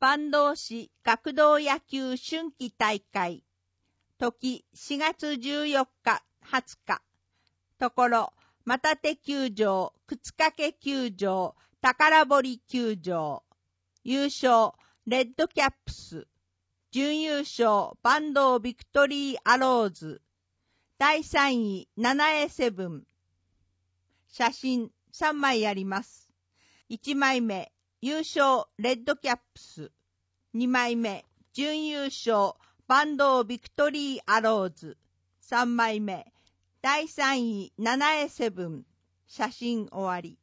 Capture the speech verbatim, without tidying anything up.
坂東市学童野球春季大会。時しがつじゅうよっか、はつか。ところ、又手球場、靴掛球場、宝堀球場。優勝、レッドキャップス。準優勝、坂東ビクトリーアローズ。だいさんい、ななエーセブン。写真さんまいあります。いちまいめ、優勝、レッドキャップス。にまいめ、準優勝、坂東ビクトリーアローズ。さんまいめ、だいさんい、ななエーセブン。写真終わり。